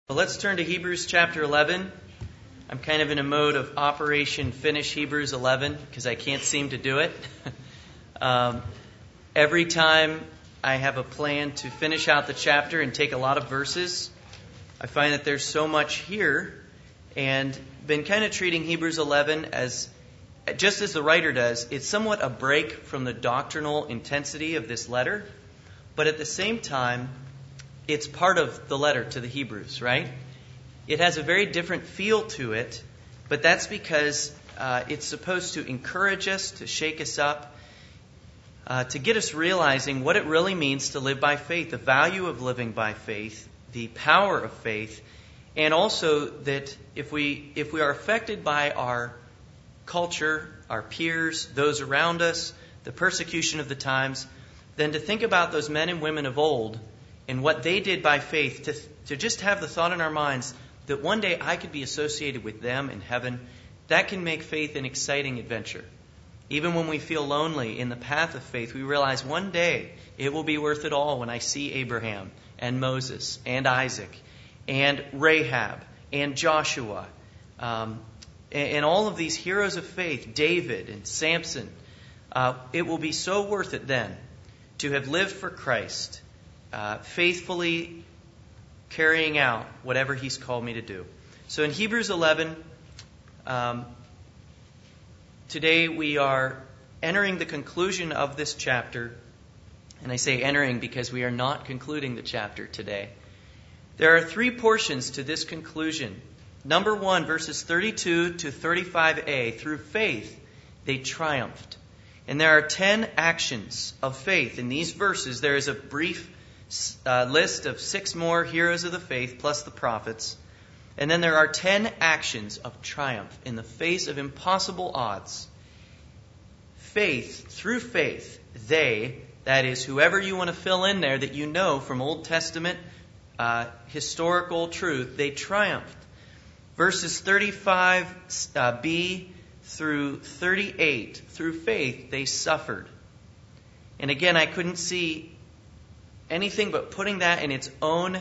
Well, let's turn to Hebrews chapter 11. I'm kind of in a mode of Operation Finish Hebrews 11 because I can't seem to do it. Every time I have a plan to finish out the chapter and take a lot of verses, I find that there's so much here, and been kind of treating Hebrews 11 as, just as the writer does, it's somewhat a break from the doctrinal intensity of this letter, but at the same time, it's part of the letter to the Hebrews, right? It has a very different feel to it, but that's because it's supposed to encourage us, to shake us up, to get us realizing what it really means to live by faith, the value of living by faith, the power of faith, and also that if we are affected by our culture, our peers, those around us, the persecution of the times, then to think about those men and women of old and what they did by faith, to just have the thought in our minds that one day I could be associated with them in heaven, that can make faith an exciting adventure. Even when we feel lonely in the path of faith, we realize one day it will be worth it all when I see Abraham and Moses and Isaac and Rahab and Joshua and all of these heroes of faith, David and Samson. It will be so worth it then to have lived for Christ, faithfully carrying out whatever He's called me to do. So in Hebrews 11, today we are entering the conclusion of this chapter. And I say entering because we are not concluding the chapter today. There are three portions to this conclusion. Number 1, verses 32 to 35a, through faith they triumphed. And there are 10 actions of faith. In these verses, there is a brief list of 6 more heroes of the faith, plus the prophets. And then there are 10 actions of triumph in the face of impossible odds. Faith, through faith, they, that is, whoever you want to fill in there that you know from Old Testament historical truth, they triumphed. Verses 35b through 38, through faith, they suffered. And again, I couldn't see anything but putting that in its own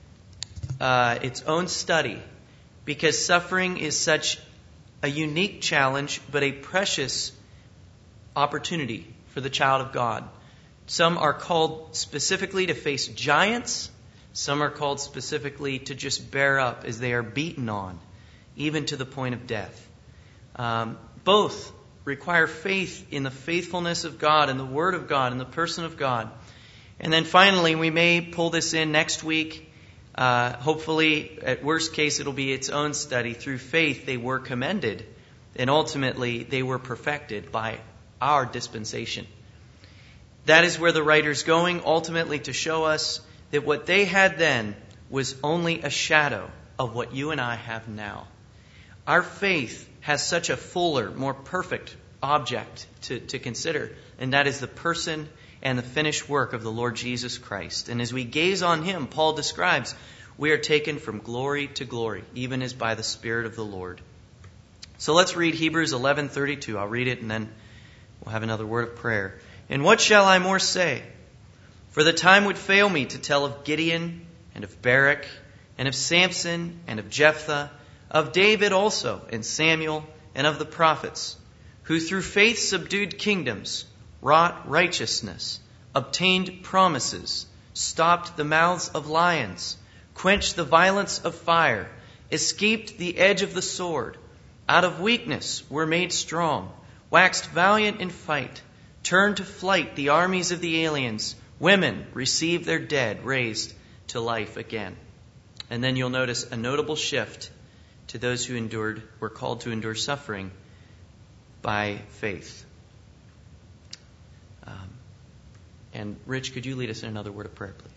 study, because suffering is such a unique challenge, but a precious opportunity for the child of God. Some are called specifically to face giants. Some are called specifically to just bear up as they are beaten on, even to the point of death. Both require faith in the faithfulness of God and the Word of God and the person of God. And then finally, we may pull this in next week. Hopefully, at worst case, it'll be its own study. Through faith, they were commended, and ultimately, they were perfected by our dispensation. That is where the writer's going, ultimately to show us that what they had then was only a shadow of what you and I have now. Our faith has such a fuller, more perfect object to consider, and that is the person and the finished work of the Lord Jesus Christ. And as we gaze on Him, Paul describes, we are taken from glory to glory, even as by the Spirit of the Lord. So let's read Hebrews 11:32. I'll read it and then we'll have another word of prayer. And what shall I more say? For the time would fail me to tell of Gideon and of Barak and of Samson and of Jephthah, of David also and Samuel and of the prophets, who through faith subdued kingdoms, wrought righteousness, obtained promises, stopped the mouths of lions, quenched the violence of fire, escaped the edge of the sword, out of weakness were made strong, waxed valiant in fight, turned to flight the armies of the aliens, women received their dead raised to life again. And then you'll notice a notable shift to those who were called to endure suffering by faith. And Rich, could you lead us in another word of prayer, please?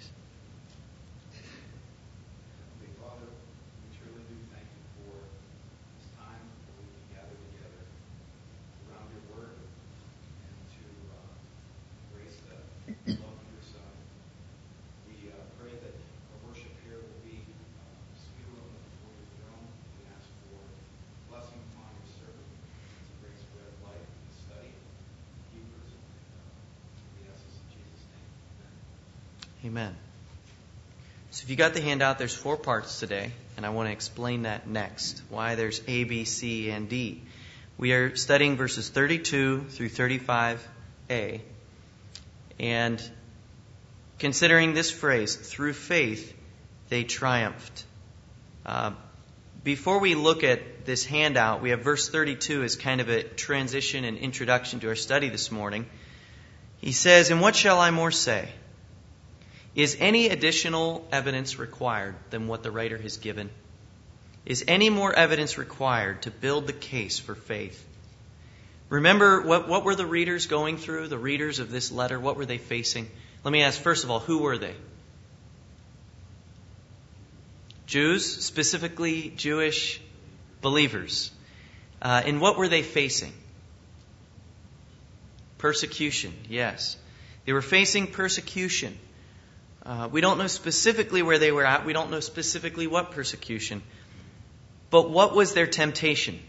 Father, we truly do thank you for this time that we can gather together around your word and to embrace the love of your Son. We pray that our worship here will be sweet aroma before your throne. We ask for blessing upon your servant, to bring spread of life in the study of Hebrews. We ask this in Jesus' name. Amen. Amen. So if you got the handout, there's 4 parts today, and I want to explain that next, why there's A, B, C, and D. We are studying verses 32 through 35a, and considering this phrase, through faith they triumphed. Before we look at this handout, we have verse 32 as kind of a transition and introduction to our study this morning. He says, "And what shall I more say? Is any additional evidence required than what the writer has given? Is any more evidence required to build the case for faith?" Remember, what were the readers going through? The readers of this letter, what were they facing? Let me ask, first of all, who were they? Jews, specifically Jewish believers. And what were they facing? Persecution, yes. They were facing persecution. We don't know specifically where they were at. We don't know specifically what persecution. But what was their temptation?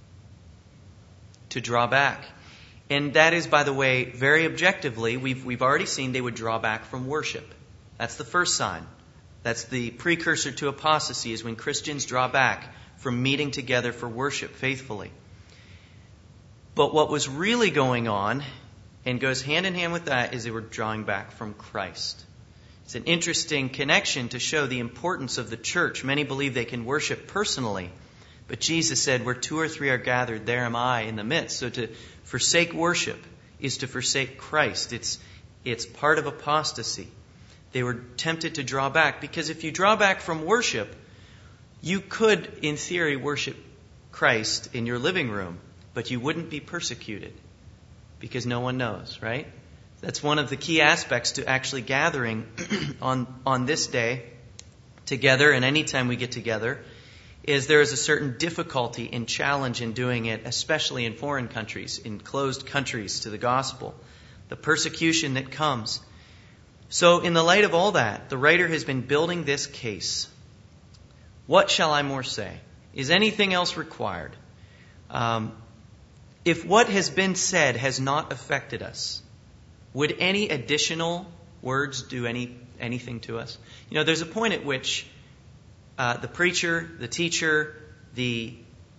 To draw back. And that is, by the way, very objectively, we've already seen they would draw back from worship. That's the first sign. That's the precursor to apostasy, is when Christians draw back from meeting together for worship faithfully. But what was really going on, and goes hand in hand with that, is they were drawing back from Christ. It's an interesting connection to show the importance of the church. Many believe they can worship personally, but Jesus said, "Where 2 or 3 are gathered, there am I in the midst." So to forsake worship is to forsake Christ. It's part of apostasy. They were tempted to draw back, because if you draw back from worship, you could, in theory, worship Christ in your living room, but you wouldn't be persecuted because no one knows, right? That's one of the key aspects to actually gathering on this day together, and anytime we get together, is there is a certain difficulty and challenge in doing it, especially in foreign countries, in closed countries to the gospel. The persecution that comes. So in the light of all that, the writer has been building this case. What shall I more say? Is anything else required? If what has been said has not affected us, would any additional words do anything to us? You know, there's a point at which the preacher, the teacher, the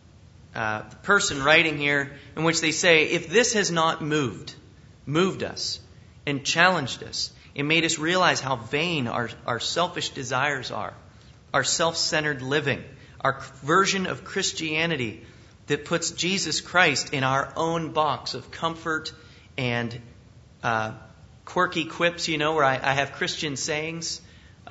person writing here, in which they say, if this has not moved us and challenged us, it made us realize how vain our selfish desires are, our self-centered living, our version of Christianity that puts Jesus Christ in our own box of comfort and quirky quips, you know, where I have Christian sayings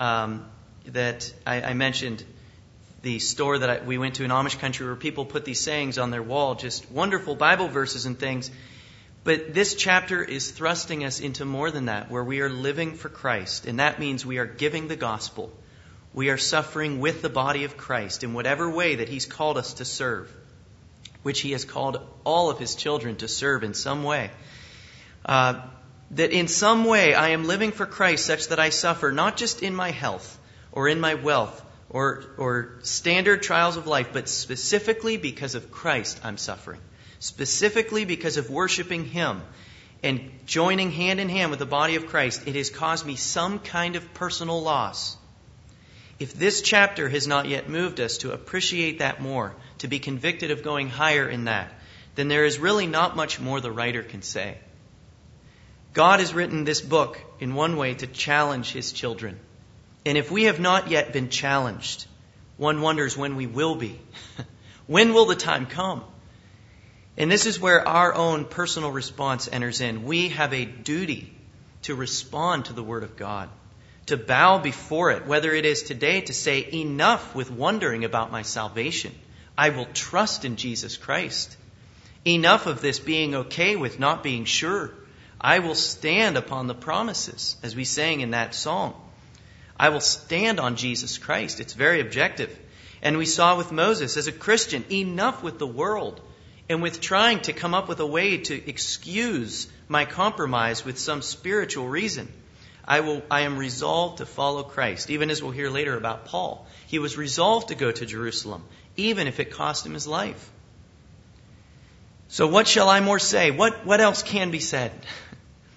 that I mentioned, the store that we went to in Amish country where people put these sayings on their wall, just wonderful Bible verses and things. But this chapter is thrusting us into more than that, where we are living for Christ. And that means we are giving the gospel. We are suffering with the body of Christ in whatever way that He's called us to serve, which He has called all of His children to serve in some way. That in some way I am living for Christ such that I suffer not just in my health or in my wealth or standard trials of life, but specifically because of Christ I'm suffering. Specifically because of worshiping Him and joining hand in hand with the body of Christ, it has caused me some kind of personal loss. If this chapter has not yet moved us to appreciate that more, to be convicted of going higher in that, then there is really not much more the writer can say. God has written this book in one way to challenge His children. And if we have not yet been challenged, one wonders when we will be. When will the time come? And this is where our own personal response enters in. We have a duty to respond to the Word of God, to bow before it, whether it is today to say, enough with wondering about my salvation. I will trust in Jesus Christ. Enough of this being okay with not being sure. I will stand upon the promises, as we sang in that song. I will stand on Jesus Christ. It's very objective. And we saw with Moses, as a Christian, enough with the world and with trying to come up with a way to excuse my compromise with some spiritual reason. I am resolved to follow Christ, even as we'll hear later about Paul. He was resolved to go to Jerusalem, even if it cost him his life. So what shall I more say? What else can be said?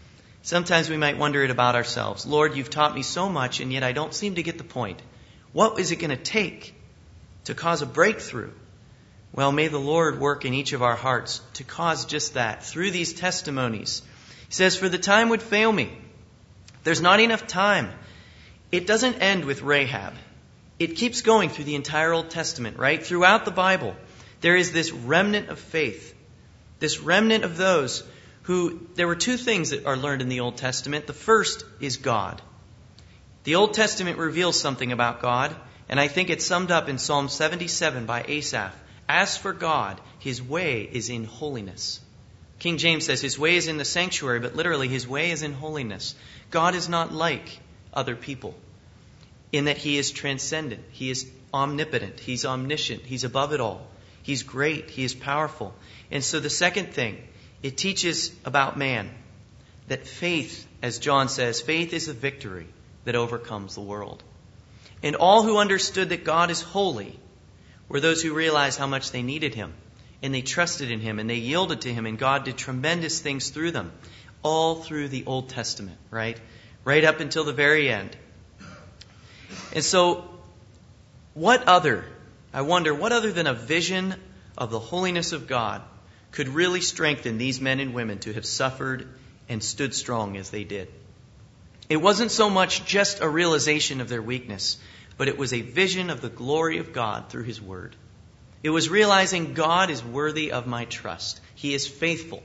Sometimes we might wonder it about ourselves. Lord, you've taught me so much, and yet I don't seem to get the point. What is it going to take to cause a breakthrough? Well, may the Lord work in each of our hearts to cause just that through these testimonies. He says, for the time would fail me. There's not enough time. It doesn't end with Rahab. It keeps going through the entire Old Testament, right? Throughout the Bible, there is this remnant of faith, this remnant of those who, there were two things that are learned in the Old Testament. The first is God. The Old Testament reveals something about God, and I think it's summed up in Psalm 77 by Asaph. As for God, His way is in holiness. King James says His way is in the sanctuary, but literally His way is in holiness. God is not like other people in that He is transcendent. He is omnipotent. He's omniscient. He's above it all. He's great. He is powerful. And so the second thing, it teaches about man that faith, as John says, faith is a victory that overcomes the world. And all who understood that God is holy were those who realized how much they needed Him. And they trusted in Him and they yielded to Him. And God did tremendous things through them. All through the Old Testament, right? Right up until the very end. And so, what other than a vision of the holiness of God could really strengthen these men and women to have suffered and stood strong as they did? It wasn't so much just a realization of their weakness, but it was a vision of the glory of God through His Word. It was realizing God is worthy of my trust. He is faithful.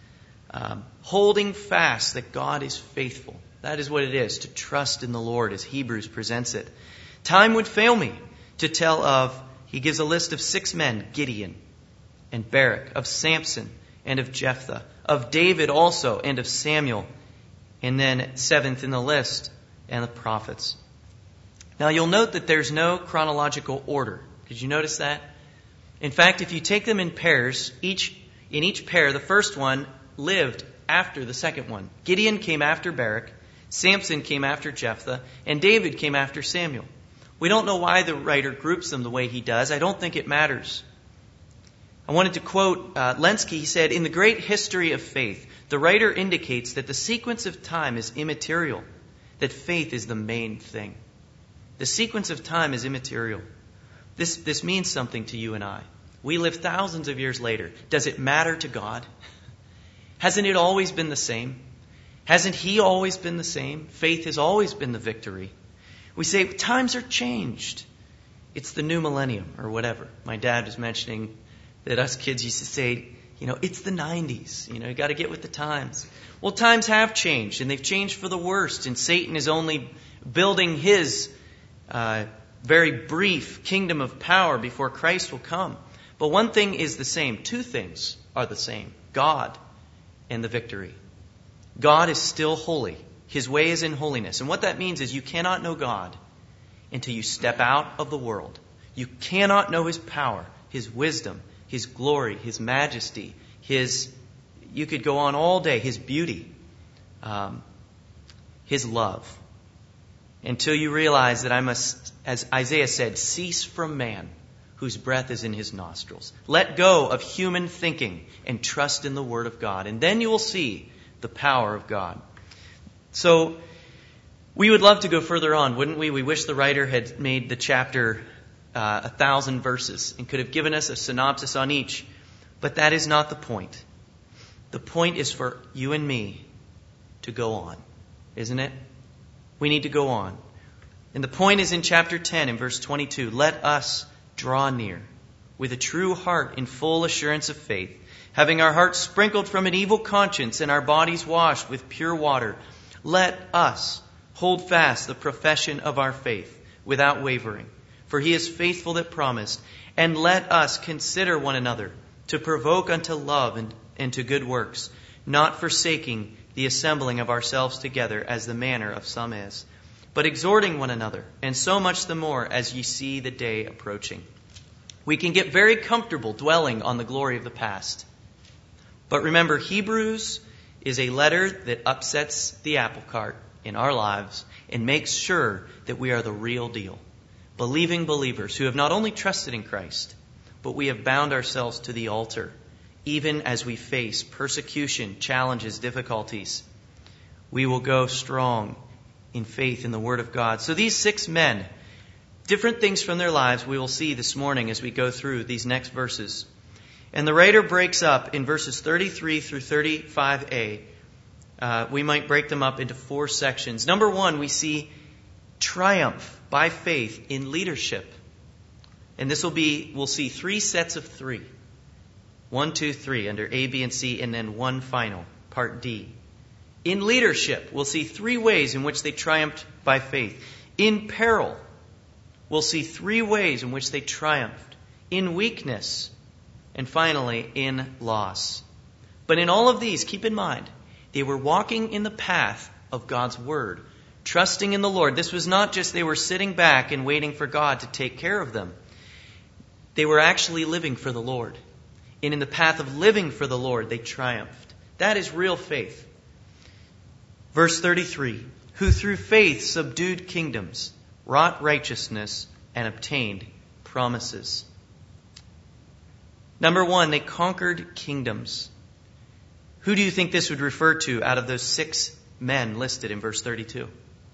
Holding fast that God is faithful. That is what it is, to trust in the Lord as Hebrews presents it. Time would fail me to tell of, he gives a list of 6 men, Gideon and Barak, of Samson and of Jephthah, of David also and of Samuel, and then 7th in the list, and the prophets. Now you'll note that there's no chronological order. Did you notice that? In fact, if you take them in pairs, in each pair, the first one lived after the second one. Gideon came after Barak, Samson came after Jephthah, and David came after Samuel. We don't know why the writer groups them the way he does. I don't think it matters. I wanted to quote Lenski. He said, in the great history of faith, the writer indicates that the sequence of time is immaterial, that faith is the main thing. The sequence of time is immaterial. This means something to you and I. We live thousands of years later. Does it matter to God? Hasn't it always been the same? Hasn't He always been the same? Faith has always been the victory. We say, times are changed. It's the new millennium or whatever. My dad was mentioning that us kids used to say, it's the 90s. You got to get with the times. Well, times have changed, and they've changed for the worst. And Satan is only building his very brief kingdom of power before Christ will come. But one thing is the same. 2 things are the same. God and the victory. God is still holy. His way is in holiness. And what that means is you cannot know God until you step out of the world. You cannot know His power, His wisdom, His glory, His majesty, you could go on all day, His beauty, His love. Until you realize that I must, as Isaiah said, cease from man whose breath is in his nostrils. Let go of human thinking and trust in the Word of God. And then you will see the power of God. So we would love to go further on, wouldn't we? We wish the writer had made the chapter 1,000 verses and could have given us a synopsis on each. But that is not the point. The point is for you and me to go on, isn't it? We need to go on. And the point is in chapter 10 in verse 22. Let us draw near with a true heart in full assurance of faith, having our hearts sprinkled from an evil conscience and our bodies washed with pure water. Let us hold fast the profession of our faith without wavering, for He is faithful that promised. And let us consider one another to provoke unto love and to good works, not forsaking the assembling of ourselves together as the manner of some is, but exhorting one another, and so much the more as ye see the day approaching. We can get very comfortable dwelling on the glory of the past. But remember, Hebrews is a letter that upsets the apple cart in our lives and makes sure that we are the real deal. Believing believers who have not only trusted in Christ, but we have bound ourselves to the altar, even as we face persecution, challenges, difficulties. we will go strong in faith in the Word of God. So these 6 men, different things from their lives we will see this morning as we go through these next verses. And the writer breaks up in verses 33 through 35a. We might break them up into 4 sections. Number 1, we see triumph by faith in leadership. And we'll see 3 sets of 3. 1, 2, 3 under A, B, and C, and then one final, part D. In leadership, we'll see 3 ways in which they triumphed by faith. In peril, we'll see 3 ways in which they triumphed. In weakness, and finally, in loss. But in all of these, keep in mind, they were walking in the path of God's Word, trusting in the Lord. This was not just they were sitting back and waiting for God to take care of them. They were actually living for the Lord. And in the path of living for the Lord, they triumphed. That is real faith. Verse 33, who through faith subdued kingdoms, wrought righteousness, and obtained promises. Number 1, they conquered kingdoms. Who do you think this would refer to out of those 6 men listed in verse 32?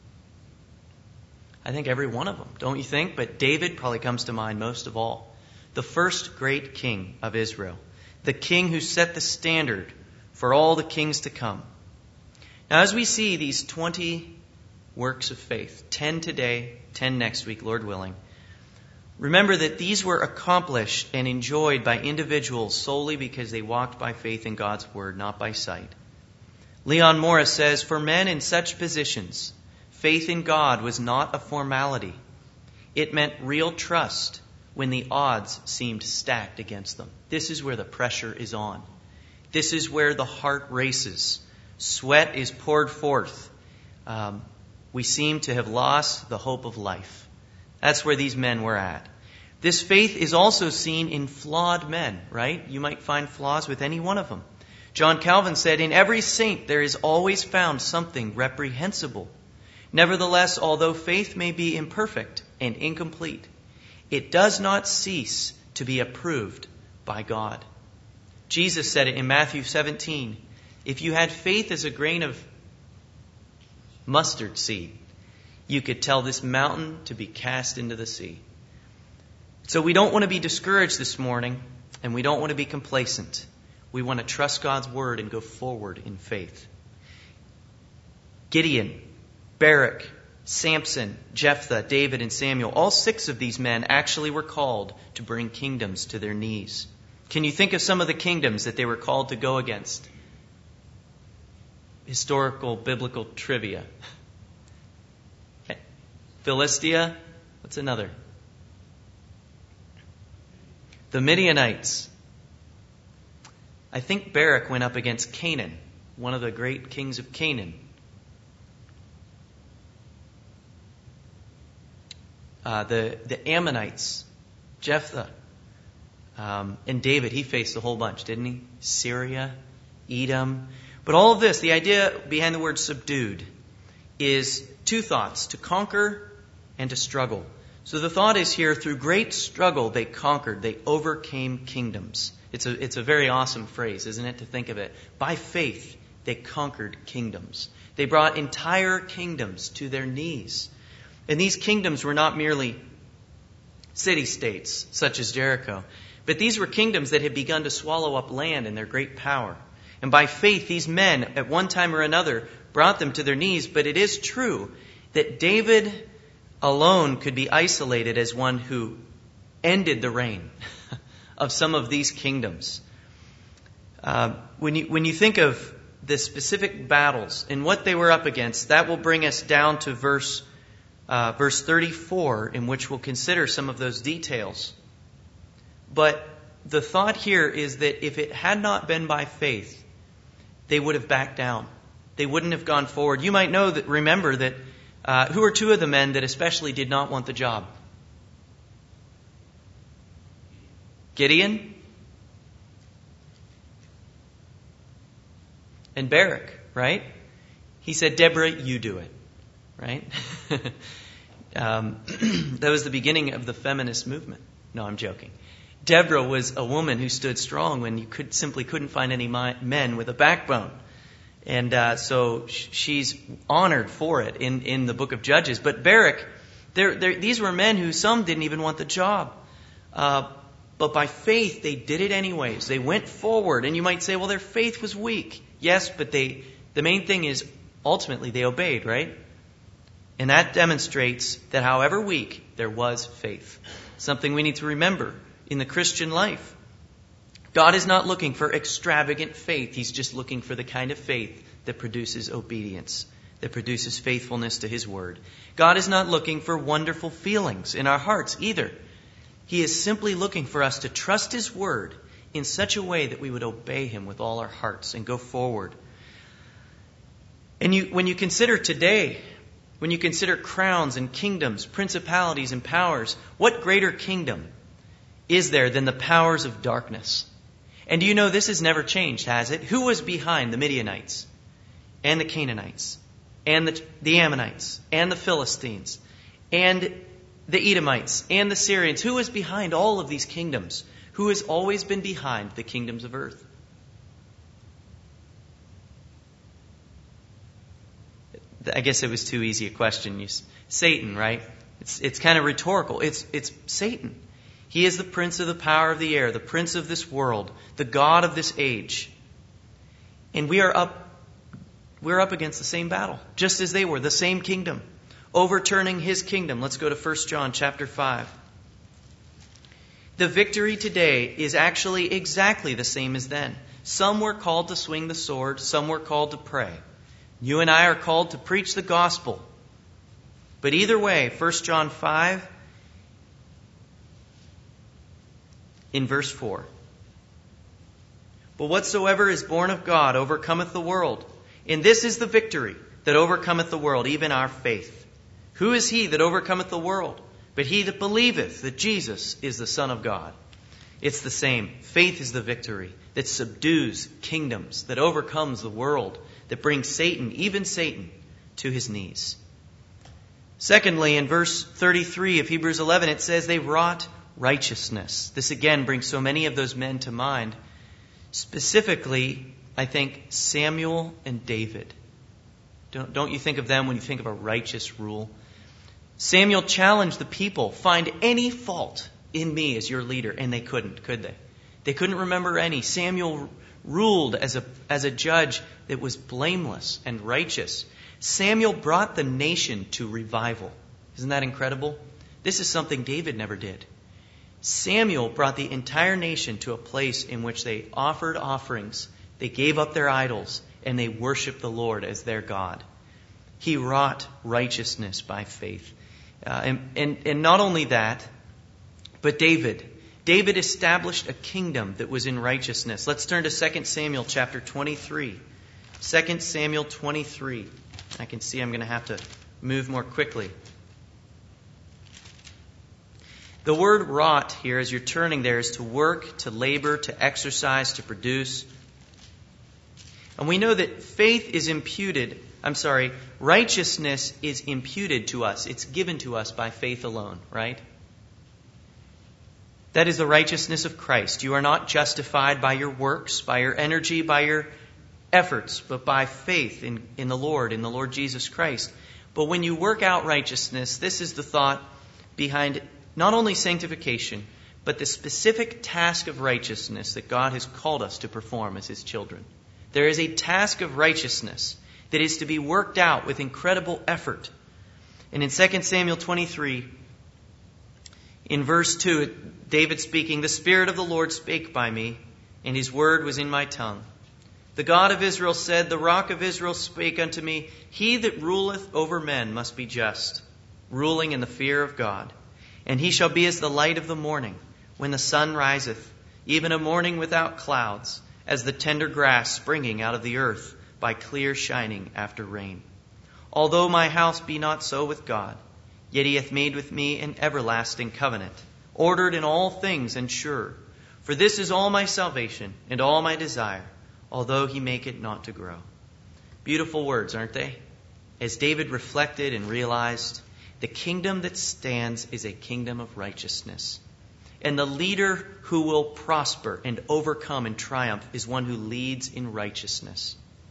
I think every one of them, don't you think? But David probably comes to mind most of all. The first great king of Israel. The king who set the standard for all the kings to come. Now as we see these 20 works of faith, 10 today, 10 next week, Lord willing, remember that these were accomplished and enjoyed by individuals solely because they walked by faith in God's Word, not by sight. Leon Morris says, for men in such positions, faith in God was not a formality. It meant real trust when the odds seemed stacked against them. This is where the pressure is on. This is where the heart races. Sweat is poured forth. We seem to have lost the hope of life. That's where these men were at. This faith is also seen in flawed men, right? You might find flaws with any one of them. John Calvin said, in every saint there is always found something reprehensible. Nevertheless, although faith may be imperfect and incomplete, it does not cease to be approved by God. Jesus said it in Matthew 17. If you had faith as a grain of mustard seed, you could tell this mountain to be cast into the sea. So we don't want to be discouraged this morning, and we don't want to be complacent. We want to trust God's Word and go forward in faith. Gideon, Barak, Samson, Jephthah, David, and Samuel, all 6 of these men actually were called to bring kingdoms to their knees. Can you think of some of the kingdoms that they were called to go against? Historical, biblical trivia. Philistia, what's another? The Midianites. I think Barak went up against Canaan, one of the great kings of Canaan. The Ammonites, Jephthah, and David, he faced a whole bunch, didn't he? Syria, Edom. But all of this, the idea behind the word subdued, is 2 thoughts, to conquer and to struggle. So the thought is here, through great struggle, they conquered, they overcame kingdoms. It's a very awesome phrase, isn't it, to think of it? By faith, they conquered kingdoms. They brought entire kingdoms to their knees. And these kingdoms were not merely city-states, such as Jericho, but these were kingdoms that had begun to swallow up land in their great power. And by faith, these men, at one time or another, brought them to their knees. But it is true that David alone could be isolated as one who ended the reign of some of these kingdoms. When you think of the specific battles and what they were up against, that will bring us down to verse 34, in which we'll consider some of those details. But the thought here is that if it had not been by faith, they would have backed down. They wouldn't have gone forward. You might remember that who are 2 of the men that especially did not want the job? Gideon and Barak, right? He said, Deborah, you do it, right? That was the beginning of the feminist movement. No, I'm joking. Deborah was a woman who stood strong when you simply couldn't find any men with a backbone. And so she's honored for it in the book of Judges. But Barak, these were men who some didn't even want the job. But by faith, they did it anyways. They went forward. And you might say, well, their faith was weak. Yes, but the main thing is ultimately they obeyed, right? And that demonstrates that however weak, there was faith. Something we need to remember in the Christian life. God is not looking for extravagant faith. He's just looking for the kind of faith that produces obedience, that produces faithfulness to His Word. God is not looking for wonderful feelings in our hearts either. He is simply looking for us to trust His Word in such a way that we would obey Him with all our hearts and go forward. And when you consider today, when you consider crowns and kingdoms, principalities and powers, what greater kingdom is there than the powers of darkness? And do you know this has never changed, has it? Who was behind the Midianites and the Canaanites and the Ammonites and the Philistines and the Edomites and the Syrians? Who was behind all of these kingdoms? Who has always been behind the kingdoms of earth? I guess it was too easy a question. Satan, right? It's kind of rhetorical. It's Satan. He is the prince of the power of the air, the prince of this world, the god of this age. And we're up against the same battle, just as they were, the same kingdom, overturning his kingdom. Let's go to 1 John chapter 5. The victory today is actually exactly the same as then. Some were called to swing the sword, some were called to pray. You and I are called to preach the gospel. But either way, 1 John 5, in verse 4. But whatsoever is born of God overcometh the world. And this is the victory that overcometh the world, even our faith. Who is he that overcometh the world? But he that believeth that Jesus is the Son of God. It's the same. Faith is the victory that subdues kingdoms, that overcomes the world, that brings Satan, even Satan, to his knees. Secondly, in verse 33 of Hebrews 11, it says they wrought righteousness. This again brings so many of those men to mind. Specifically, I think Samuel and David. Don't you think of them when you think of a righteous rule? Samuel challenged the people, find any fault in me as your leader. And they couldn't, could they? They couldn't remember any. Samuel ruled as a judge that was blameless and righteous. Samuel brought the nation to revival. Isn't that incredible? This is something David never did. Samuel brought the entire nation to a place in which they offered offerings, they gave up their idols, and they worshiped the Lord as their God. He wrought righteousness by faith. And not only that, but David established a kingdom that was in righteousness. Let's turn to 2 Samuel chapter 23. 2 Samuel 23. I can see I'm going to have to move more quickly. The word wrought here, as you're turning there, is to work, to labor, to exercise, to produce. And we know that righteousness is imputed to us. It's given to us by faith alone, right? That is the righteousness of Christ. You are not justified by your works, by your energy, by your efforts, but by faith in the Lord Jesus Christ. But when you work out righteousness, this is the thought behind not only sanctification, but the specific task of righteousness that God has called us to perform as His children. There is a task of righteousness that is to be worked out with incredible effort. And in 2 Samuel 23, in verse 2, David speaking, "The Spirit of the Lord spake by me, and His word was in my tongue. The God of Israel said, The Rock of Israel spake unto me, He that ruleth over men must be just, ruling in the fear of God. And he shall be as the light of the morning, when the sun riseth, even a morning without clouds, as the tender grass springing out of the earth by clear shining after rain. Although my house be not so with God, yet He hath made with me an everlasting covenant, ordered in all things and sure. For this is all my salvation and all my desire, although He make it not to grow." Beautiful words, aren't they? As David reflected and realized, the kingdom that stands is a kingdom of righteousness. And the leader who will prosper and overcome and triumph is one who leads in righteousness.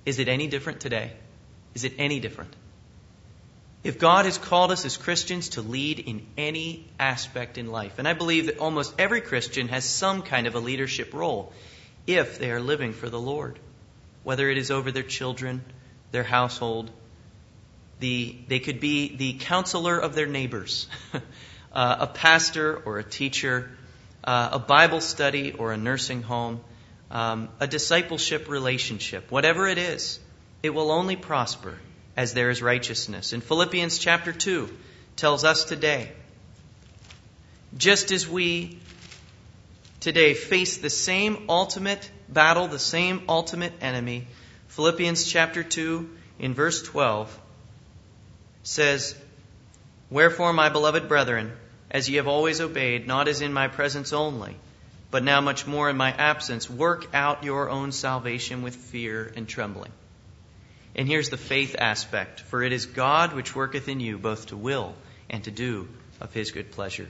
Is it any different today? Is it any different? If God has called us as Christians to lead in any aspect in life, and I believe that almost every Christian has some kind of a leadership role if they are living for the Lord, whether it is over their children, their household, they could be the counselor of their neighbors, a pastor or a teacher, a Bible study or a nursing home, a discipleship relationship. Whatever it is, it will only prosper as there is righteousness. And Philippians chapter 2 tells us today, just as we today face the same ultimate battle, the same ultimate enemy, Philippians chapter 2 in verse 12 says, "Wherefore, my beloved brethren, as ye have always obeyed, not as in my presence only, but now much more in my absence, work out your own salvation with fear and trembling." And here's the faith aspect. "For it is God which worketh in you both to will and to do of His good pleasure."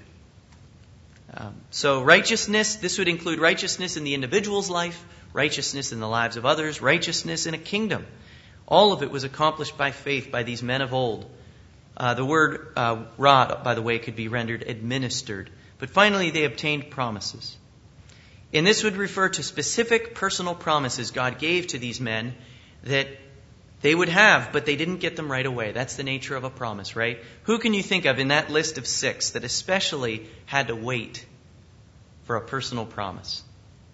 So righteousness, this would include righteousness in the individual's life, righteousness in the lives of others, righteousness in a kingdom. All of it was accomplished by faith by these men of old. The word wrought, by the way, could be rendered administered. But finally, they obtained promises. And this would refer to specific personal promises God gave to these men that they would have, but they didn't get them right away. That's the nature of a promise, right? Who can you think of in that list of 6 that especially had to wait for a personal promise?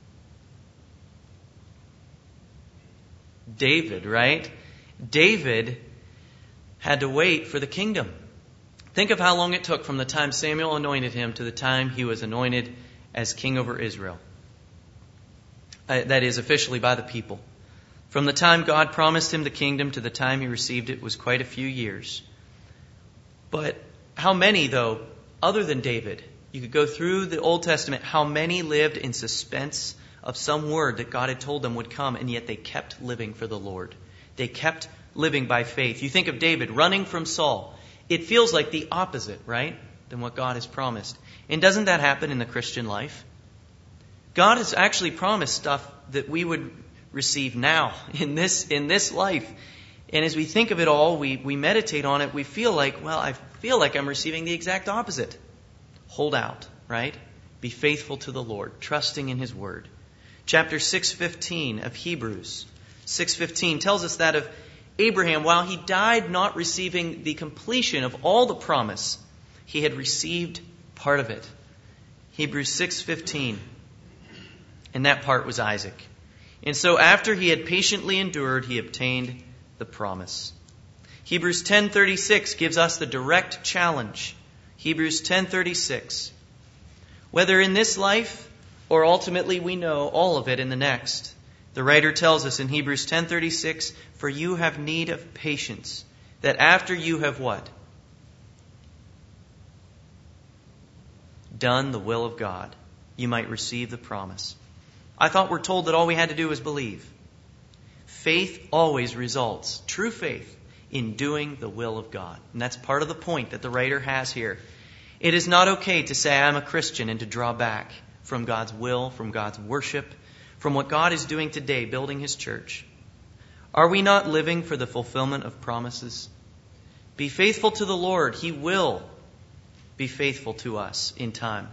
David, right? David had to wait for the kingdom. Think of how long it took from the time Samuel anointed him to the time he was anointed as king over Israel. That is, officially by the people. From the time God promised him the kingdom to the time he received it was quite a few years. But how many, though, other than David, you could go through the Old Testament, how many lived in suspense of some word that God had told them would come, and yet they kept living for the Lord. They kept living by faith. You think of David running from Saul. It feels like the opposite, right, than what God has promised. And doesn't that happen in the Christian life? God has actually promised stuff that we would receive now in this life. And as we think of it all, we meditate on it, we feel like, well, I feel like I'm receiving the exact opposite. Hold out, right? Be faithful to the Lord, trusting in His Word. Chapter 6:15 of Hebrews, 6:15 tells us that of Abraham, while he died not receiving the completion of all the promise, he had received part of it. Hebrews 6:15. And that part was Isaac. And so after he had patiently endured, he obtained the promise. Hebrews 10:36 gives us the direct challenge. Hebrews 10:36. Whether in this life or ultimately we know all of it in the next, the writer tells us in Hebrews 10:36, "For you have need of patience, that after you have" what? "Done the will of God, you might receive the promise." I thought we're told that all we had to do was believe. Faith always results, true faith, in doing the will of God. And that's part of the point that the writer has here. It is not okay to say I'm a Christian and to draw back from God's will, from God's worship, from what God is doing today, building His church. Are we not living for the fulfillment of promises? Be faithful to the Lord. He will be faithful to us in time.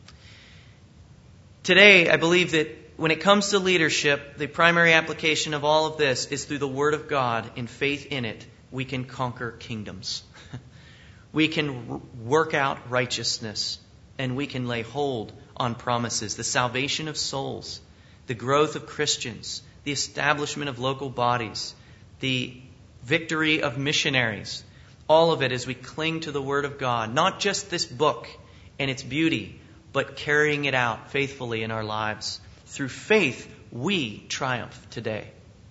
Today, I believe that when it comes to leadership, the primary application of all of this is through the Word of God and faith in it, we can conquer kingdoms. We can work out righteousness, and we can lay hold on promises, the salvation of souls, the growth of Christians, the establishment of local bodies, the victory of missionaries, all of it as we cling to the Word of God, not just this book and its beauty, but carrying it out faithfully in our lives. Through faith, we triumph today.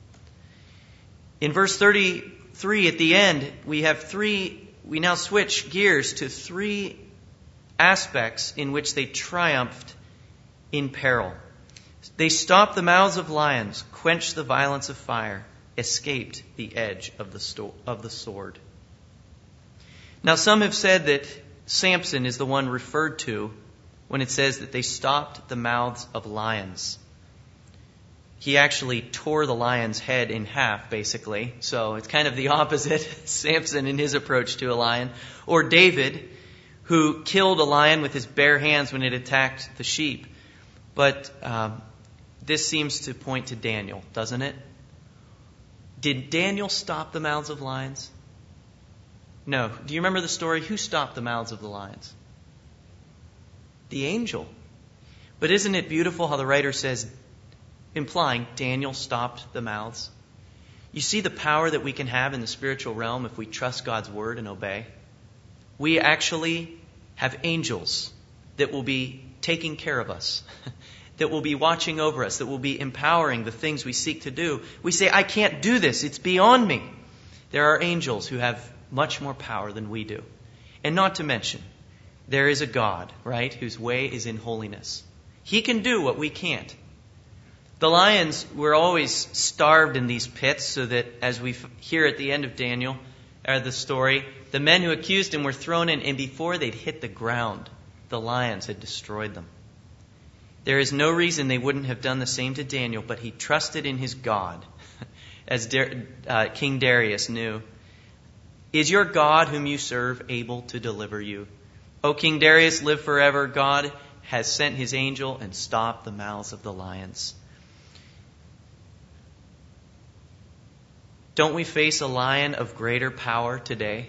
In verse 33 at the end, we now switch gears to 3 aspects in which they triumphed in peril. They stopped the mouths of lions, quenched the violence of fire, escaped the edge of the sword. Now some have said that Samson is the one referred to when it says that they stopped the mouths of lions. he actually tore the lion's head in half, basically. So it's kind of the opposite, Samson in his approach to a lion. Or David, who killed a lion with his bare hands when it attacked the sheep. But this seems to point to Daniel, doesn't it? Did Daniel stop the mouths of lions? No. Do you remember the story? Who stopped the mouths of the lions? The angel. But isn't it beautiful how the writer says, implying Daniel stopped the mouths? You see the power that we can have in the spiritual realm if we trust God's word and obey? We actually have angels that will be taking care of us, that will be watching over us, that will be empowering the things we seek to do. We say, I can't do this. It's beyond me. There are angels who have much more power than we do. And not to mention, there is a God, right, whose way is in holiness. He can do what we can't. The lions were always starved in these pits so that, as we hear at the end of Daniel, or the story, the men who accused him were thrown in, and before they'd hit the ground, the lions had destroyed them. There is no reason they wouldn't have done the same to Daniel, but he trusted in his God, as King Darius knew. Is your God whom you serve able to deliver you? O King Darius, live forever. God has sent his angel and stopped the mouths of the lions. Don't we face a lion of greater power today?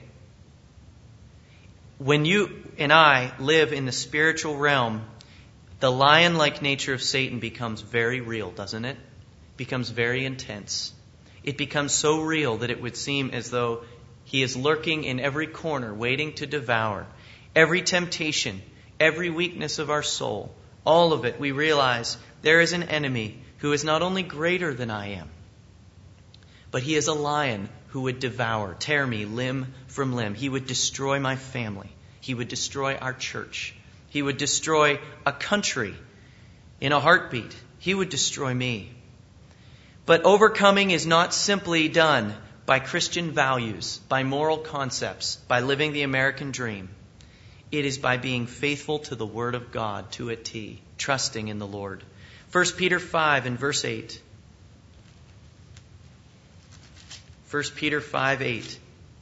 When you and I live in the spiritual realm, the lion-like nature of Satan becomes very real, doesn't it? Becomes very intense. It becomes so real that it would seem as though he is lurking in every corner, waiting to devour. Every temptation, every weakness of our soul, all of it, we realize there is an enemy who is not only greater than I am, but he is a lion who would devour, tear me limb from limb. He would destroy my family. He would destroy our church. He would destroy a country in a heartbeat. He would destroy me. But overcoming is not simply done by Christian values, by moral concepts, by living the American dream. It is by being faithful to the Word of God to a T, trusting in the Lord. 1 Peter 5 and verse 8. 1 Peter 5:8.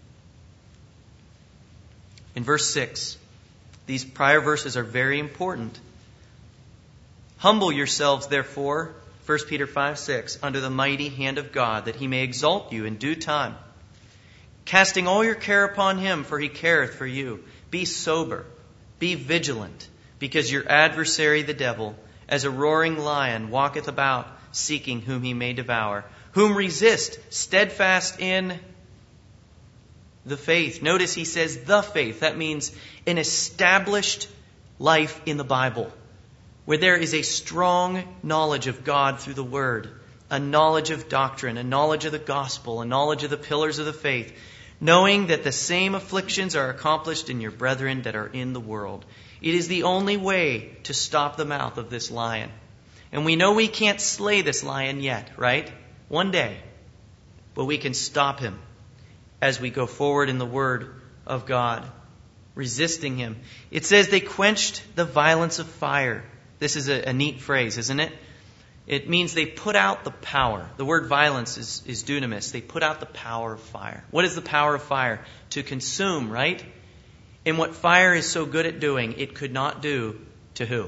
In verse 6, these prior verses are very important. Humble yourselves, therefore, 1 Peter 5:6, under the mighty hand of God, that he may exalt you in due time. Casting all your care upon him, for he careth for you. Be sober, be vigilant, because your adversary the devil, as a roaring lion, walketh about, seeking whom he may devour. Whom resist, steadfast in the faith. Notice he says the faith. That means an established life in the Bible, where there is a strong knowledge of God through the Word, a knowledge of doctrine, a knowledge of the gospel, a knowledge of the pillars of the faith, knowing that the same afflictions are accomplished in your brethren that are in the world. It is the only way to stop the mouth of this lion. And we know we can't slay this lion yet, right? One day. But we can stop him as we go forward in the Word of God, resisting him. It says they quenched the violence of fire. This is a neat phrase, isn't it? It means they put out the power. The word violence is dunamis. They put out the power of fire. What is the power of fire? To consume, right? And what fire is so good at doing, it could not do to who?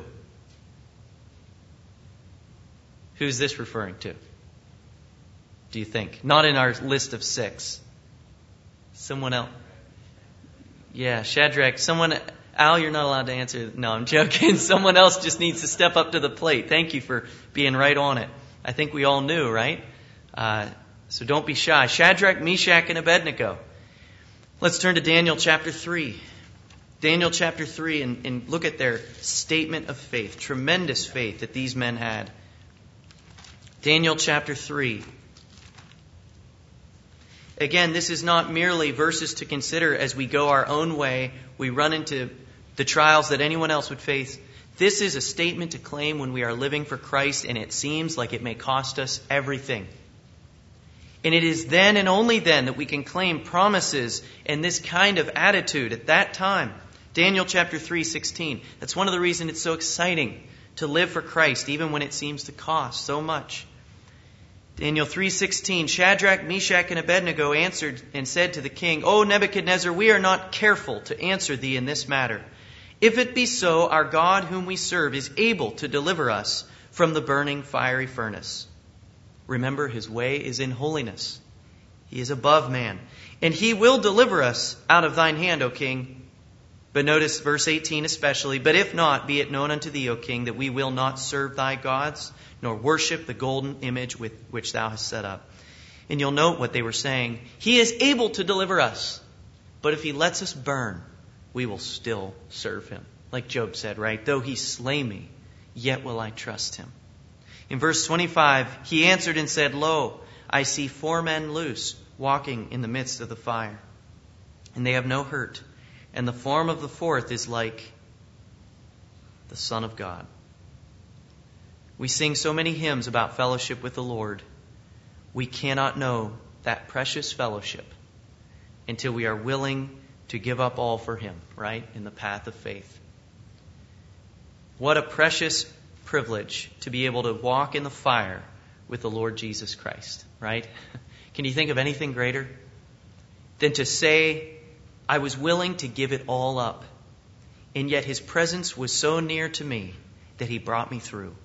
Who's this referring to? Do you think? Not in our list of 6. Someone else. Yeah, Shadrach. Someone. Al, you're not allowed to answer. No, I'm joking. Someone else just needs to step up to the plate. Thank you for being right on it. I think we all knew, right? So don't be shy. Shadrach, Meshach, and Abednego. Let's turn to Daniel chapter 3. Daniel chapter 3 and look at their statement of faith. Tremendous faith that these men had. Daniel chapter 3. Again, this is not merely verses to consider as we go our own way, we run into the trials that anyone else would face. This is a statement to claim when we are living for Christ and it seems like it may cost us everything. And it is then and only then that we can claim promises and this kind of attitude at that time. Daniel chapter 3:16. That's one of the reasons it's so exciting to live for Christ even when it seems to cost so much. Daniel 3:16, Shadrach, Meshach, and Abednego answered and said to the king, O Nebuchadnezzar, we are not careful to answer thee in this matter. If it be so, our God whom we serve is able to deliver us from the burning fiery furnace. Remember, his way is in holiness. He is above man. And he will deliver us out of thine hand, O king. But notice verse 18 especially, but if not, be it known unto thee, O king, that we will not serve thy gods, nor worship the golden image which thou hast set up. And you'll note what they were saying. He is able to deliver us. But if he lets us burn, we will still serve him. Like Job said, right? Though he slay me, yet will I trust him. In verse 25, he answered and said, Lo, I see 4 men loose, walking in the midst of the fire. And they have no hurt. And the form of the 4th is like the Son of God. We sing so many hymns about fellowship with the Lord. We cannot know that precious fellowship until we are willing to give up all for him, right? In the path of faith. What a precious privilege to be able to walk in the fire with the Lord Jesus Christ, right? Can you think of anything greater than to say, I was willing to give it all up, and yet his presence was so near to me that he brought me through.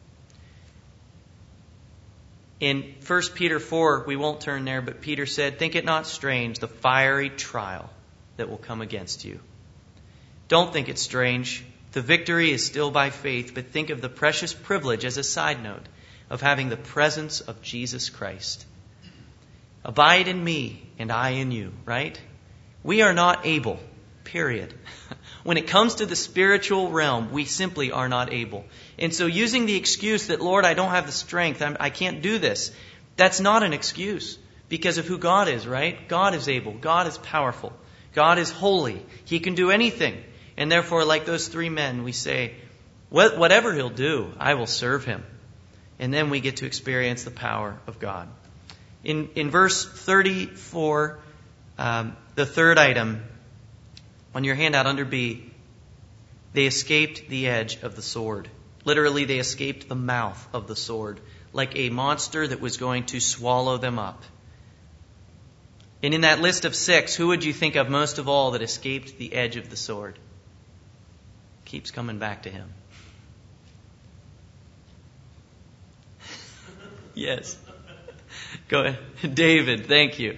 In 1 Peter 4, we won't turn there, but Peter said, think it not strange, the fiery trial that will come against you. Don't think it strange. The victory is still by faith, but think of the precious privilege, as a side note, of having the presence of Jesus Christ. Abide in me, and I in you, right? We are not able, period. When it comes to the spiritual realm, we simply are not able. And so using the excuse that, Lord, I don't have the strength, I can't do this, that's not an excuse because of who God is, right? God is able. God is powerful. God is holy. He can do anything. And therefore, like those 3 men, we say, whatever he'll do, I will serve him. And then we get to experience the power of God. In verse 34, the third item on your handout under B, they escaped the edge of the sword. Literally, they escaped the mouth of the sword, like a monster that was going to swallow them up. And in that list of 6, who would you think of most of all that escaped the edge of the sword? Keeps coming back to him. Yes. Go ahead. David, thank you.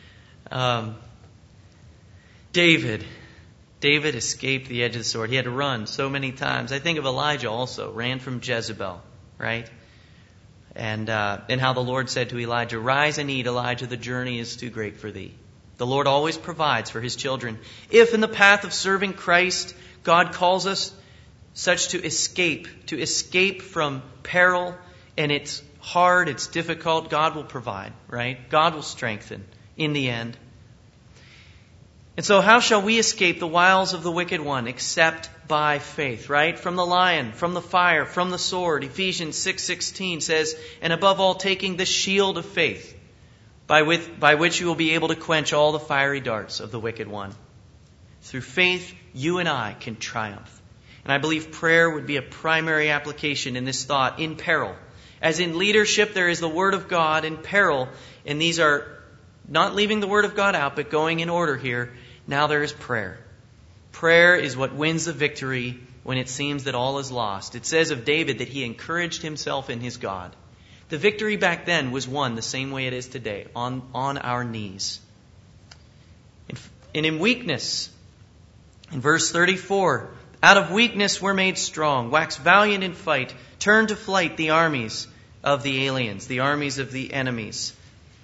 David escaped the edge of the sword. He had to run so many times. I think of Elijah also, ran from Jezebel, right? And how the Lord said to Elijah, rise and eat, Elijah, the journey is too great for thee. The Lord always provides for his children. If in the path of serving Christ, God calls us such to escape from peril, and it's hard, it's difficult, God will provide, right? God will strengthen in the end. And so how shall we escape the wiles of the wicked one except by faith, right? From the lion, from the fire, from the sword. Ephesians 6:16 says, and above all taking the shield of faith, by which you will be able to quench all the fiery darts of the wicked one. Through faith, you and I can triumph. And I believe prayer would be a primary application in this thought, in peril. As in leadership, there is the Word of God. In peril, and these are not leaving the Word of God out, but going in order here. Now there is prayer. Prayer is what wins the victory when it seems that all is lost. It says of David that he encouraged himself in his God. The victory back then was won the same way it is today, on our knees. And in weakness, in verse 34, out of weakness we're made strong, wax valiant in fight, turn to flight the armies of the aliens, the armies of the enemies.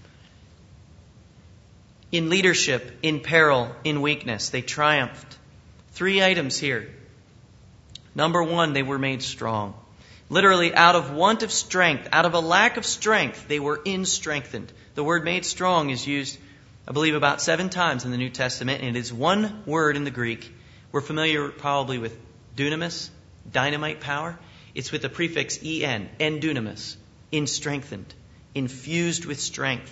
In leadership, in peril, in weakness, they triumphed. 3 items here. Number 1, they were made strong. Literally, out of want of strength, out of a lack of strength, they were strengthened. The word made strong is used, I believe, about 7 times in the New Testament, and it is one word in the Greek. We're familiar probably with dunamis, dynamite power. It's with the prefix en, dunamis, strengthened, infused with strength,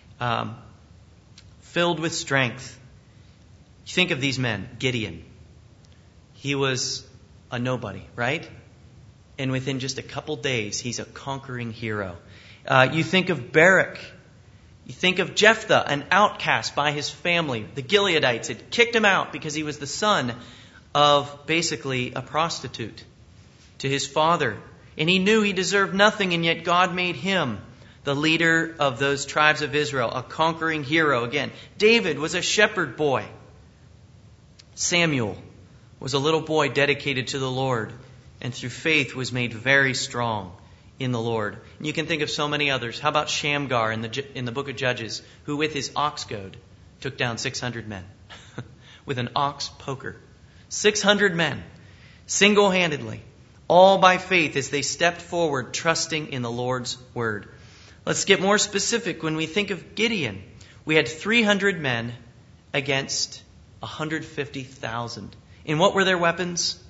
filled with strength. You think of these men, Gideon. He was a nobody, right? And within just a couple days, he's a conquering hero. You think of Barak. You think of Jephthah, an outcast by his family. The Gileadites had kicked him out because he was the son of basically a prostitute to his father. And he knew he deserved nothing, and yet God made him the leader of those tribes of Israel, a conquering hero again. David was a shepherd boy. Samuel was a little boy dedicated to the Lord, and through faith was made very strong in the Lord. And you can think of so many others. How about Shamgar in the book of Judges, who with his ox goad took down 600 men with an ox poker. 600 men, single-handedly, all by faith as they stepped forward, trusting in the Lord's word. Let's get more specific. When we think of Gideon, we had 300 men against 150,000. And what were their weapons?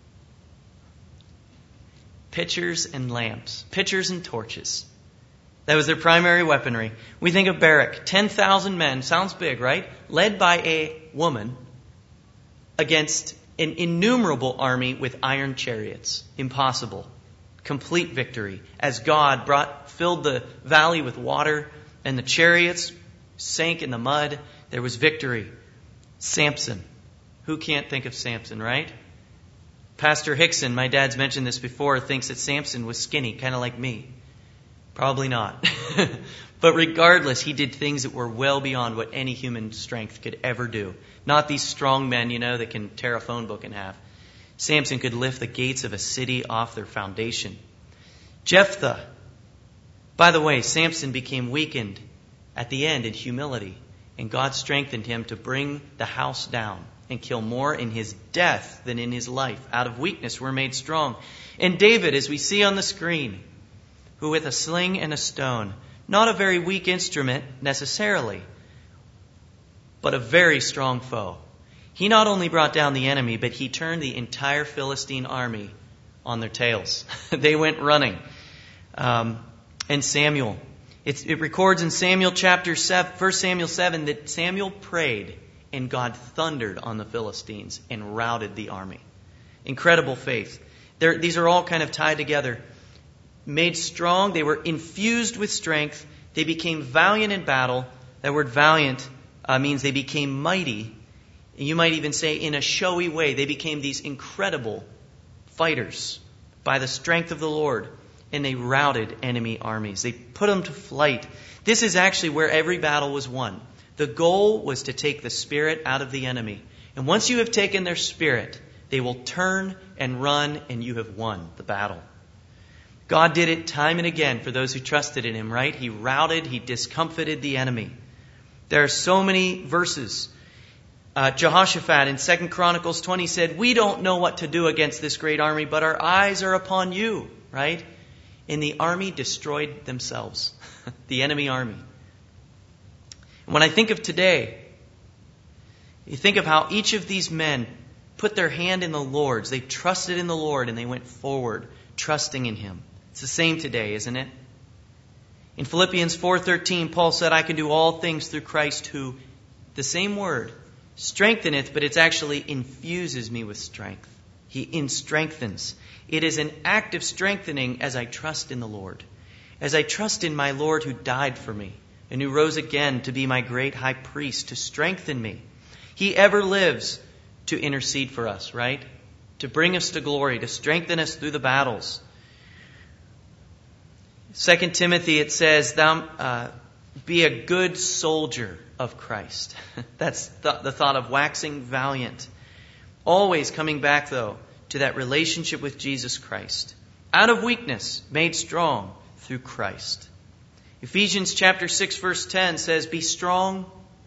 Pitchers and lamps, pitchers and torches. That was their primary weaponry. We think of Barak, 10,000 men, sounds big, right? Led by a woman against an innumerable army with iron chariots. Impossible. Complete victory. As God filled the valley with water and the chariots sank in the mud, there was victory. Samson. Who can't think of Samson, right? Pastor Hickson, my dad's mentioned this before, thinks that Samson was skinny, kind of like me. Probably not. But regardless, he did things that were well beyond what any human strength could ever do. Not these strong men, that can tear a phone book in half. Samson could lift the gates of a city off their foundation. Jephthah. By the way, Samson became weakened at the end in humility, and God strengthened him to bring the house down and kill more in his death than in his life. Out of weakness we're made strong. And David, as we see on the screen, who with a sling and a stone, not a very weak instrument necessarily, but a very strong foe. He not only brought down the enemy, but he turned the entire Philistine army on their tails. They went running. And Samuel. It records in Samuel chapter 7, 1 Samuel 7, that Samuel prayed and God thundered on the Philistines and routed the army. Incredible faith. These are all kind of tied together. Made strong, they were infused with strength. They became valiant in battle. That word valiant means they became mighty. And you might even say in a showy way, they became these incredible fighters by the strength of the Lord. And they routed enemy armies. They put them to flight. This is actually where every battle was won. The goal was to take the spirit out of the enemy. And once you have taken their spirit, they will turn and run, and you have won the battle. God did it time and again for those who trusted in Him, right? He routed, He discomfited the enemy. There are so many verses. Jehoshaphat in 2 Chronicles 20 said, "We don't know what to do against this great army, but our eyes are upon you," right? And the army destroyed themselves. The enemy army. When I think of today, you think of how each of these men put their hand in the Lord's. They trusted in the Lord and they went forward, trusting in Him. It's the same today, isn't it? In Philippians 4:13, Paul said, "I can do all things through Christ who," the same word, strengtheneth, but it's actually infuses me with strength. He strengthens. It is an active strengthening as I trust in the Lord. As I trust in my Lord who died for me and who rose again to be my great high priest, to strengthen me. He ever lives to intercede for us, right? To bring us to glory, to strengthen us through the battles. 2 Timothy, it says, "Thou be a good soldier of Christ." That's the thought of waxing valiant. Always coming back, though, to that relationship with Jesus Christ. Out of weakness, made strong through Christ. Ephesians chapter 6, verse 10 says, "Be strong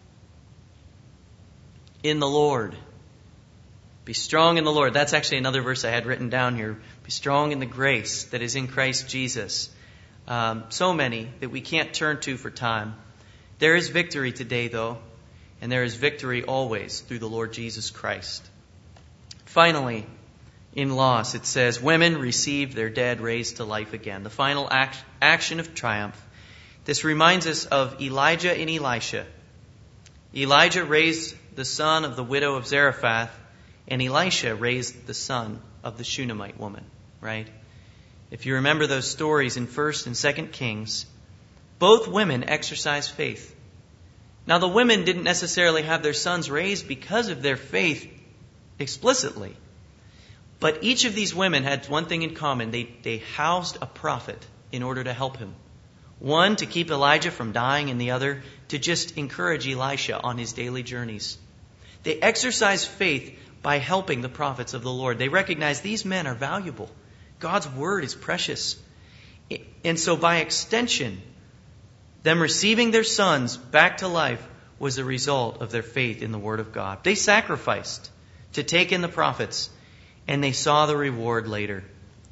in the Lord." Be strong in the Lord. That's actually another verse I had written down here. Be strong in the grace that is in Christ Jesus. So many that we can't turn to for time. There is victory today, though, and there is victory always through the Lord Jesus Christ. Finally, in loss, it says, "Women received their dead raised to life again." The final action of triumph. This reminds us of Elijah and Elisha. Elijah raised the son of the widow of Zarephath, and Elisha raised the son of the Shunammite woman, right? If you remember those stories in 1 and 2 Kings, Both women exercised faith. Now, the women didn't necessarily have their sons raised because of their faith explicitly. But each of these women had one thing in common. They housed a prophet in order to help him. One to keep Elijah from dying, and the other to just encourage Elisha on his daily journeys. They exercised faith by helping the prophets of the Lord. They recognized these men are valuable. God's word is precious. And so by extension, them receiving their sons back to life was the result of their faith in the word of God. They sacrificed to take in the prophets, and they saw the reward later.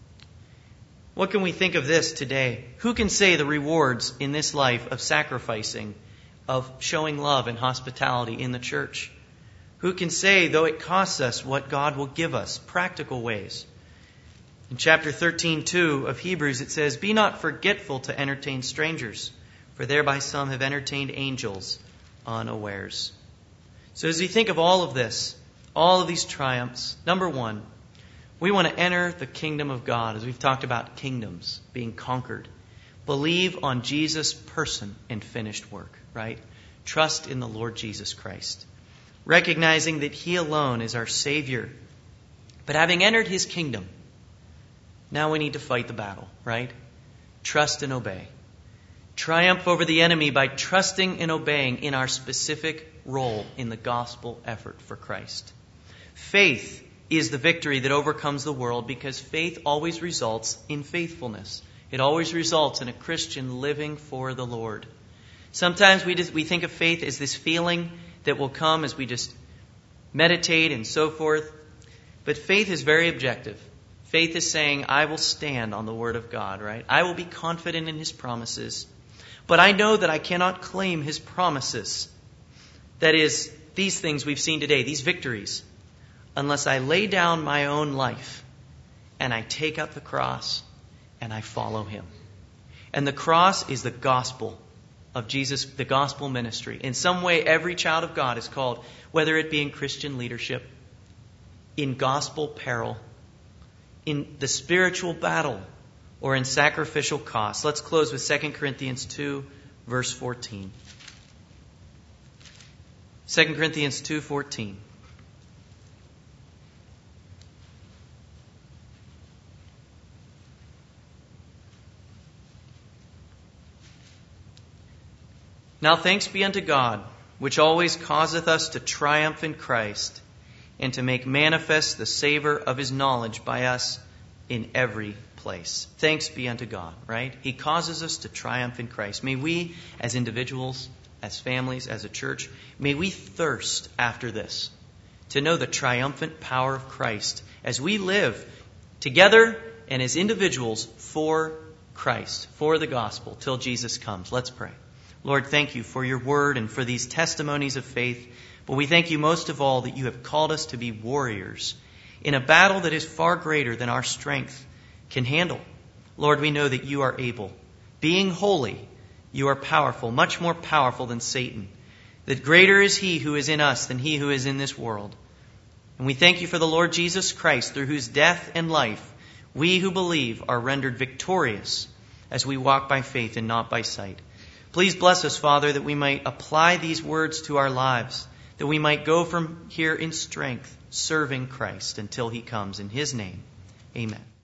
What can we think of this today? Who can say the rewards in this life of sacrificing, of showing love and hospitality in the church? Who can say, though it costs us, what God will give us, practical ways? In chapter 13:2 of Hebrews, it says, "Be not forgetful to entertain strangers, for thereby some have entertained angels unawares." So as we think of all of this, all of these triumphs, number one, we want to enter the kingdom of God, as we've talked about kingdoms being conquered. Believe on Jesus' person and finished work, right? Trust in the Lord Jesus Christ. Recognizing that He alone is our Savior. But having entered His kingdom, now we need to fight the battle, right? Trust and obey. Triumph over the enemy by trusting and obeying in our specific role in the gospel effort for Christ. Faith is the victory that overcomes the world, because faith always results in faithfulness. It always results in a Christian living for the Lord. Sometimes we think of faith as this feeling that will come as we just meditate and so forth. But faith is very objective. Faith is saying, I will stand on the word of God, right? I will be confident in His promises. But I know that I cannot claim His promises. That is, these things we've seen today, these victories, unless I lay down my own life and I take up the cross and I follow Him. And the cross is the gospel of Jesus, the gospel ministry. In some way, every child of God is called, whether it be in Christian leadership, in gospel peril, in the spiritual battle, or in sacrificial cost. Let's close with 2 Corinthians 2, verse 14. 2 Corinthians 2:14. Now thanks be unto God, which always causeth us to triumph in Christ, and to make manifest the savor of His knowledge by us in every place. Thanks be unto God, right? He causes us to triumph in Christ. May we, as individuals, as families, as a church, may we thirst after this, to know the triumphant power of Christ as we live together and as individuals for Christ, for the gospel, till Jesus comes. Let's pray. Lord, thank You for Your word and for these testimonies of faith. But we thank You most of all that You have called us to be warriors in a battle that is far greater than our strength can handle. Lord, we know that You are able. Being holy, You are powerful, much more powerful than Satan. That greater is He who is in us than he who is in this world. And we thank You for the Lord Jesus Christ, through whose death and life we who believe are rendered victorious as we walk by faith and not by sight. Please bless us, Father, that we might apply these words to our lives, that we might go from here in strength, serving Christ until He comes. In His name, amen.